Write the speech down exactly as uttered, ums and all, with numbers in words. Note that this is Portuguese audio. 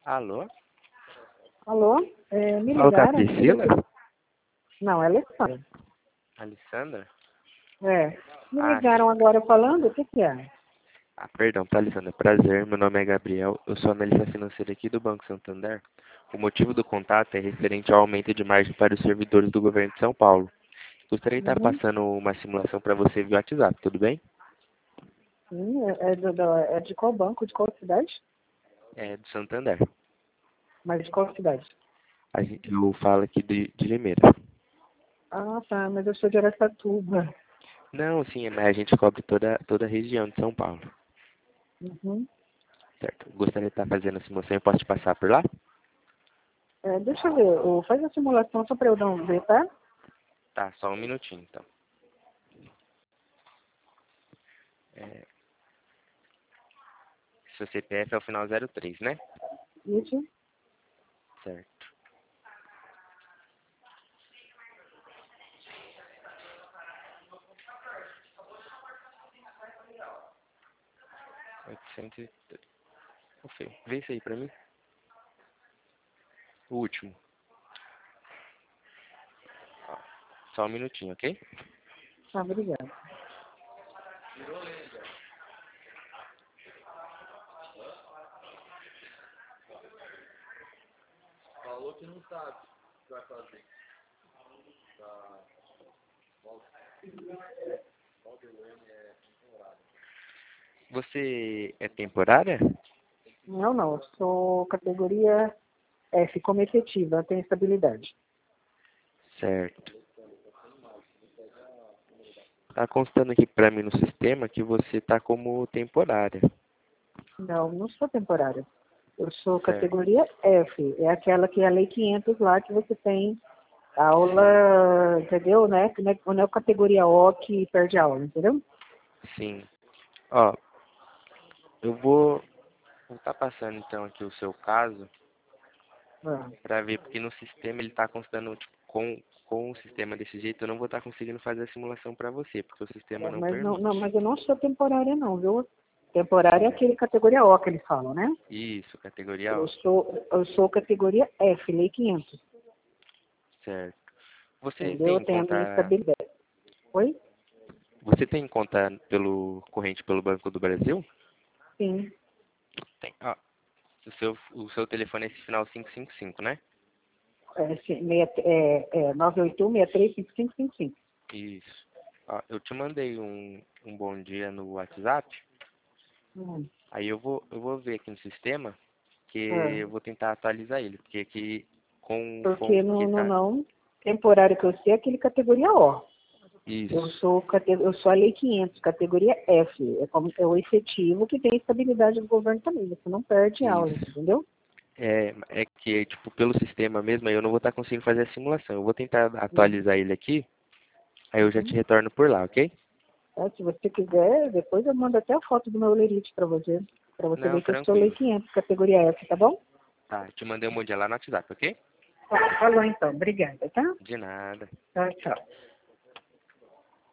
Alô? Alô? É, me Fala com a ligaram aqui. Priscila? Não, é Alessandra. Alessandra? É. Me Ah, ligaram sim. agora falando, o que que é? Ah, perdão, tá, Alessandra. Prazer, meu nome é Gabriel. Eu sou analista financeiro aqui do Banco Santander. O motivo do contato é referente ao aumento de margem para os servidores do governo de São Paulo. Gostaria de estar Uhum. passando uma simulação para você via WhatsApp, tudo bem? Sim, é, é, do- do- é de qual banco, de qual cidade? É do Santander. Mas de qual cidade? A gente, eu falo aqui de, de Limeira. Ah, tá, mas eu sou de Araçatuba. Não, sim, mas a gente cobre toda, toda a região de São Paulo, Uhum. certo? Gostaria de estar fazendo a simulação, eu posso te passar por lá? É, deixa eu ver, ô, faz a simulação só para eu dar um ver, tá? Tá, só um minutinho, então. É, seu C P F é o final zero três, né? Isso. Certo. oitocentos e três. Ô, Fê, vê isso aí pra mim. O último. Ó, só um minutinho, ok? Tá, obrigada. Você é temporária? Não, não, eu sou categoria F, como efetiva, tem estabilidade. Certo. Tá constando aqui pra mim no sistema que você tá como temporária. Não, não sou temporária. Eu sou Certo. categoria F, é aquela que é a Lei quinhentos lá que você tem Sim, aula, entendeu? Né? Que Não é, não é categoria O que perde aula, entendeu? sim. Ó, eu vou vou tá passando então aqui o seu caso Ah, pra ver, porque no sistema ele tá constando, tipo, com, com o sistema desse jeito, eu não vou estar conseguindo fazer a simulação pra você, porque o sistema é, não mas, não, não, permite. mas eu não sou temporária não, viu? Temporária é aquele categoria O que eles falam, né? Isso, categoria Eu O. sou, eu sou categoria F, Lei quinhentos, Certo. Você entendeu? Eu tem tenho a minha conta, estabilidade. Oi? você tem conta pelo corrente pelo Banco do Brasil? Sim. Tem. Ó, o seu, o seu telefone é esse final quinhentos e cinquenta e cinco, né? É, sim, meia- é, é, nove oito um, seis três cinco cinco cinco cinco. Isso. Ó, eu te mandei um, um bom dia no WhatsApp. Hum. Aí eu vou, eu vou ver aqui no sistema, que Ah, eu vou tentar atualizar ele, porque aqui com, com porque no, que no tá. não, temporário que eu sei é aquele categoria O. Eu Isso. sou, cate- eu sou a Lei quinhentos, categoria F. É, como, é o efetivo que tem estabilidade do governo também. Você não perde aula, Isso. entendeu? É, é que, tipo, pelo sistema mesmo, aí eu não vou estar conseguindo fazer a simulação. Eu vou tentar Uhum. atualizar ele aqui, aí eu já te Uhum. retorno por lá, ok? Tá, se você quiser, depois eu mando até a foto do meu lerite para você. Para você Não, ver que eu sou Lei tranquilo. quinhentos, categoria F, tá bom? Tá, te mandei um bom dia lá no WhatsApp, ok? Tá, falou então. Obrigada, tá? De nada. Tchau, tchau.